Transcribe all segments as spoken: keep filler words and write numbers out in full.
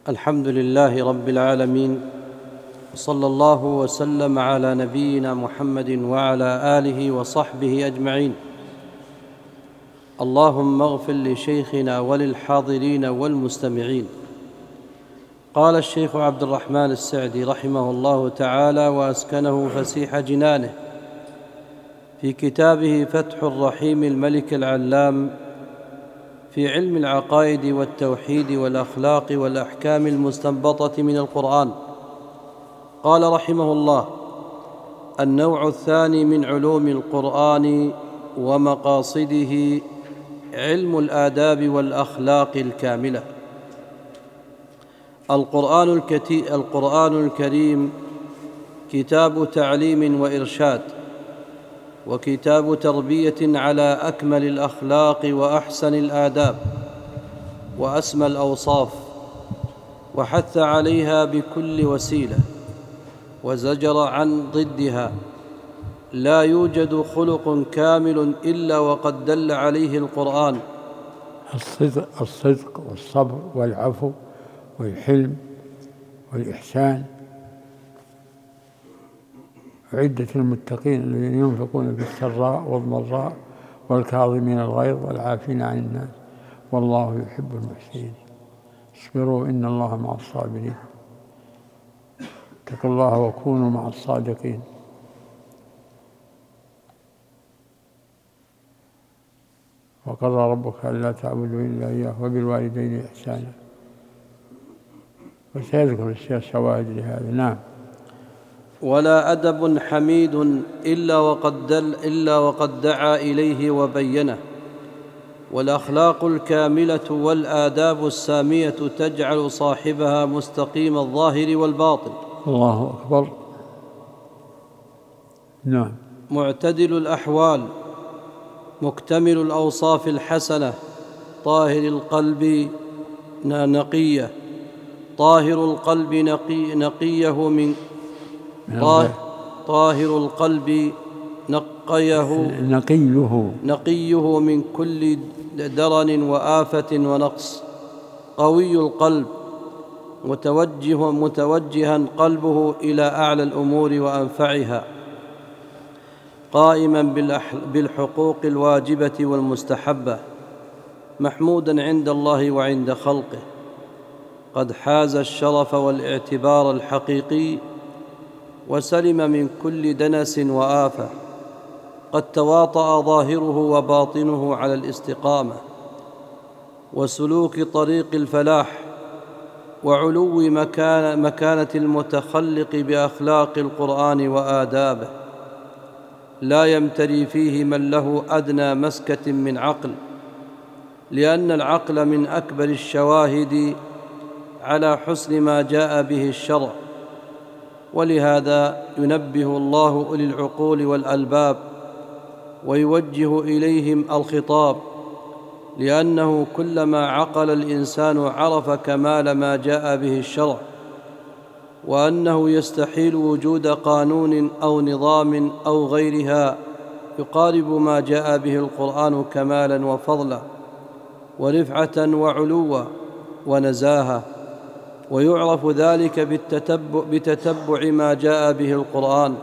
الحمد لله رب العالمين، صلى الله وسلم على نبينا محمد وعلى آله وصحبه أجمعين. اللهم اغفر لشيخنا وللحاضرين والمستمعين. قال الشيخ عبد الرحمن السعدي رحمه الله تعالى وأسكنه فسيح جنانه في كتابه فتح الرحيم الملك العلام في علم العقائد والتوحيد والأخلاق والأحكام المستنبطة من القرآن، قال رحمه الله: النوع الثاني من علوم القرآن ومقاصده علم الآداب والأخلاق الكاملة. القرآن, الكتي... القرآن الكريم كتاب تعليم وإرشاد، وكتاب تربية على أكمل الأخلاق وأحسن الآداب وأسمى الأوصاف، وحث عليها بكل وسيلة وزجر عن ضدها. لا يوجد خلق كامل إلا وقد دل عليه القرآن. الصدق, الصدق والصبر والعفو والحلم والإحسان عدة المتقين الذين ينفقون بالسراء والضراء والكاظمين الغيظ والعافين عن الناس والله يحب المحسنين. اصبروا إن الله مع الصابرين. اتقوا الله وكونوا مع الصادقين. وقضى ربك ألا تعبدوا إلا إياه وبالوالدين إحسانا. وسيذكر الشيخ شواهد لهذا. نعم. ولا أدب حميد إلا وقد, دل إلا وقد دعا إليه وبينه. والأخلاق الكاملة والآداب السامية تجعل صاحبها مستقيم الظاهر والباطن. الله أكبر. نعم. معتدل الأحوال، مكتمل الأوصاف الحسنة، طاهر القلب نقية طاهر القلب نقي نقيه من طاهر القلب نقيه نقيه نقيه من كل درن وآفة ونقص. قوي القلب، متوجه متوجها قلبه إلى أعلى الأمور وأنفعها، قائما بالحقوق الواجبة والمستحبة، محمودا عند الله وعند خلقه، قد حاز الشرف والاعتبار الحقيقي وسلم من كل دنس وآفة، قد تواطأ ظاهره وباطنه على الاستقامة وسلوك طريق الفلاح وعلو مكان مكانة المتخلق بأخلاق القرآن وآدابه. لا يمتري فيه من له أدنى مسكة من عقل، لأن العقل من أكبر الشواهد على حسن ما جاء به الشرع، ولهذا ينبه الله أولي العقول والألباب ويوجه إليهم الخطاب، لأنه كلما عقل الإنسان عرف كمال ما جاء به الشرع، وأنه يستحيل وجود قانون أو نظام أو غيرها يقارب ما جاء به القرآن كمالا وفضلا ورفعة وعلوا ونزاهة. ويعرف ذلك بالتتبع, بتتبع ما جاء به القرآن.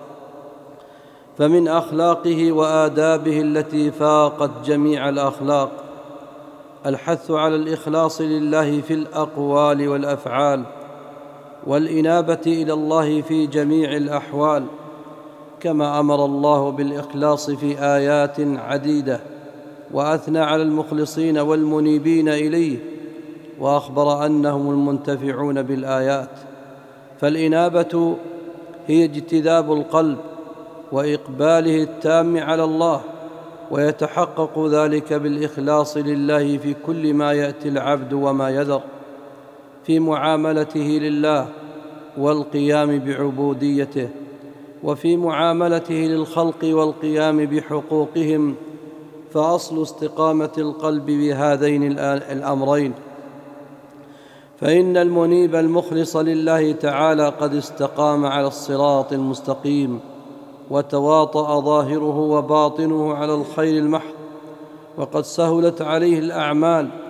فمن أخلاقه وآدابه التي فاقت جميع الأخلاق الحث على الإخلاص لله في الأقوال والأفعال، والإنابة إلى الله في جميع الأحوال، كما أمر الله بالإخلاص في آيات عديدة، وأثنى على المخلصين والمنيبين إليه، وأخبر أنهم المنتفعون بالآيات. فالإنابة هي اجتذاب القلب وإقباله التام على الله، ويتحقق ذلك بالإخلاص لله في كل ما يأتي العبد وما يذر، في معاملته لله والقيام بعبوديته، وفي معاملته للخلق والقيام بحقوقهم. فأصل استقامة القلب بهذين الأمرين. فإن المنيب المخلص لله تعالى قد استقام على الصراط المستقيم، وتواطأ ظاهره وباطنه على الخير المحض، وقد سهلت عليه الأعمال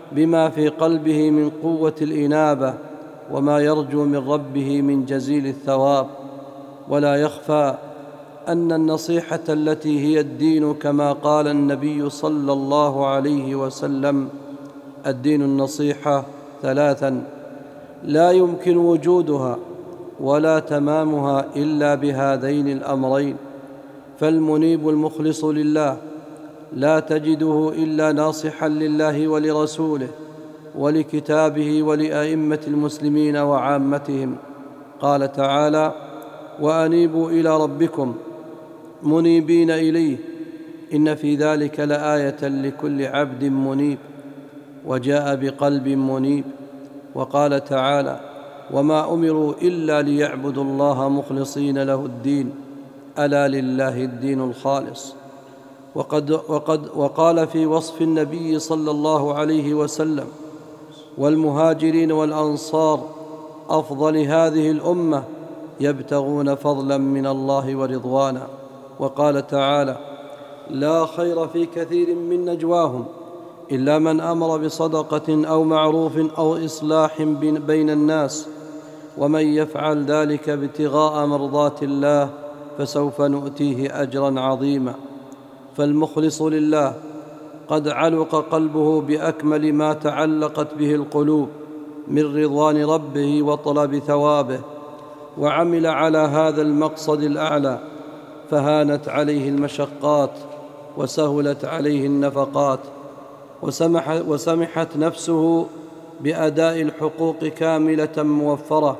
بما في قلبه من قوة الإنابة وما يرجو من ربه من جزيل الثواب. ولا يخفى أن النصيحة التي هي الدين كما قال النبي صلى الله عليه وسلم: الدين النصيحة ثلاثا لا يمكن وجودها ولا تمامها إلا بهذين الأمرين. فالمنيب المخلص لله لا تجده إلا ناصحا لله ولرسوله ولكتابه ولأئمة المسلمين وعامتهم. قال تعالى: وأنيبوا إلى ربكم منيبين إليه إن في ذلك لآية لكل عبد منيب. وجاء بقلب منيب. وقال تعالى: وما أمروا إلا ليعبدوا الله مخلصين له الدين ألا لله الدين الخالص. وقد, وقد وقال في وصف النبي صلى الله عليه وسلم: والمهاجرين والأنصار أفضل هذه الأمة يبتغون فضلا من الله ورضوانا. وقال تعالى: لا خير في كثير من نجواهم إلا من أمر بصدقة أو معروف أو إصلاح بين الناس ومن يفعل ذلك ابتغاء مرضات الله فسوف نؤتيه أجرا عظيما. فالمخلص لله قد علق قلبه بأكمل ما تعلقت به القلوب من رضوان ربه وطلب ثوابه، وعمل على هذا المقصد الأعلى، فهانت عليه المشقات وسهلت عليه النفقات، وسمح وسمحت نفسه بأداء الحقوق كاملة موفرة،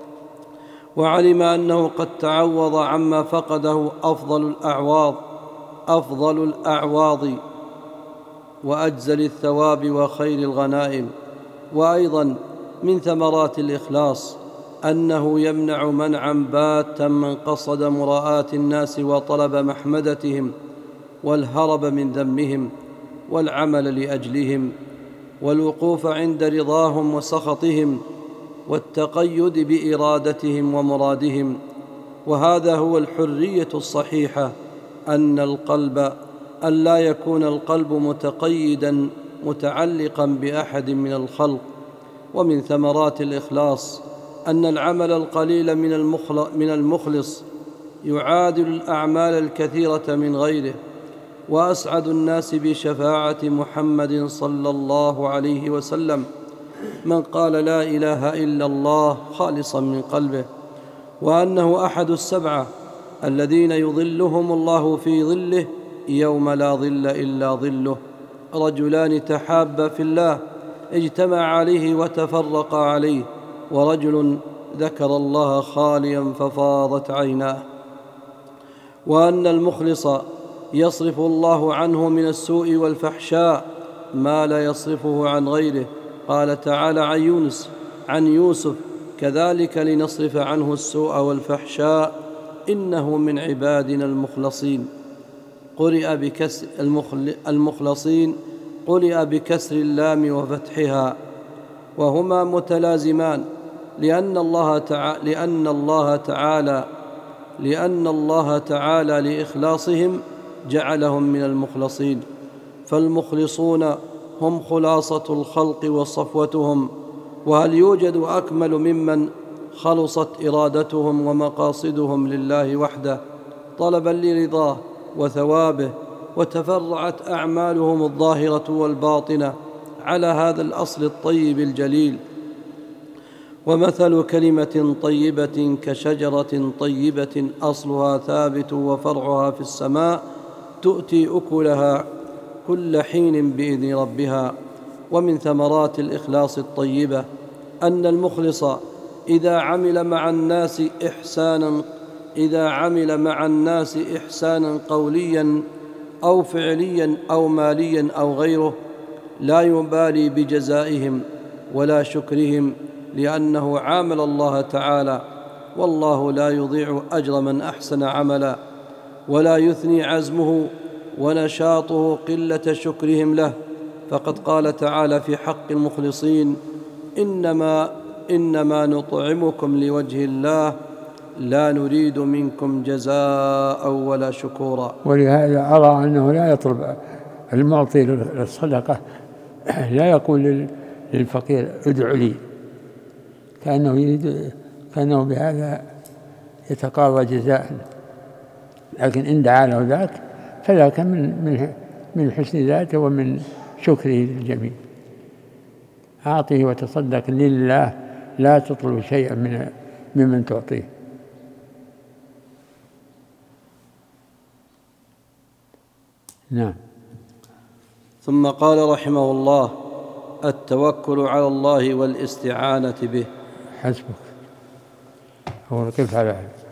وعلم أنه قد تعوض عما فقده أفضل الأعواض أفضل الأعواض وأجزل الثواب وخير الغنائم. وأيضا من ثمرات الإخلاص أنه يمنع منعا باتا من قصد مراءاة الناس وطلب محمدتهم والهرب من ذمهم والعمل لأجلهم والوقوف عند رضاهم وسخطهم والتقيد بإرادتهم ومرادهم. وهذا هو الحرية الصحيحة، أن القلب أن لا يكون القلب متقيدا متعلقا بأحد من الخلق. ومن ثمرات الإخلاص أن العمل القليل من المخلص يعادل الأعمال الكثيرة من غيره. وأسعد الناس بشفاعة محمد صلى الله عليه وسلم من قال لا إله إلا الله خالصا من قلبه، وأنه أحد السبعة الذين يظلهم الله في ظله يوم لا ظل إلا ظله: رجلان تحابا في الله اجتمع عليه وتفرقا عليه، ورجل ذكر الله خاليا ففاضت عيناه. وأن المخلص يصرف الله عنه من السوء والفحشاء ما لا يصرفه عن غيره. قال تعالى عن يونس عن يوسف: كذلك لنصرف عنه السوء والفحشاء إنه من عبادنا المخلصين. قرئ بكسر المخلصين قرئ بكسر اللام وفتحها، وهما متلازمان، لأن الله تعالى لأن الله تعالى لأن الله تعالى لإخلاصهم جعلهم من المخلصين. فالمخلصون هم خلاصة الخلق وصفوتهم، وهل يوجد أكمل ممن خلصت إرادتهم ومقاصدهم لله وحده طلبا لرضاه وثوابه، وتفرعت أعمالهم الظاهرة والباطنة على هذا الأصل الطيب الجليل. ومثل كلمة طيبة كشجرة طيبة أصلها ثابت وفرعها في السماء تؤتي أكلها كل حين بإذن ربها. ومن ثمرات الإخلاص الطيبة أن المخلص إذا عمل مع الناس إحسانا إذا عمل مع الناس إحسانا قوليا أو فعليا أو ماليا أو غيره لا يبالي بجزائهم ولا شكرهم، لأنه عامل الله تعالى، والله لا يضيع أجر من أحسن عملا، ولا يثني عزمه ونشاطه قلة شكرهم له. فقد قال تعالى في حق المخلصين: إنما, إنما نطعمكم لوجه الله لا نريد منكم جزاء ولا شكورا. ولهذا أرى أنه لا يطلب المعطي للصدقة لا يقول للفقير ادع لي، كأنه يريد كأنه بهذا يتقاضى جزاء، لكن إن دعا له ذاك فذاك من من من حسن ذاته ومن شكره للجميع. أعطه وتصدق لله، لا تطلب شيئا من ممن تعطيه. نعم. ثم قال رحمه الله: التوكل على الله والاستعانة به. حسبك. هو كيف على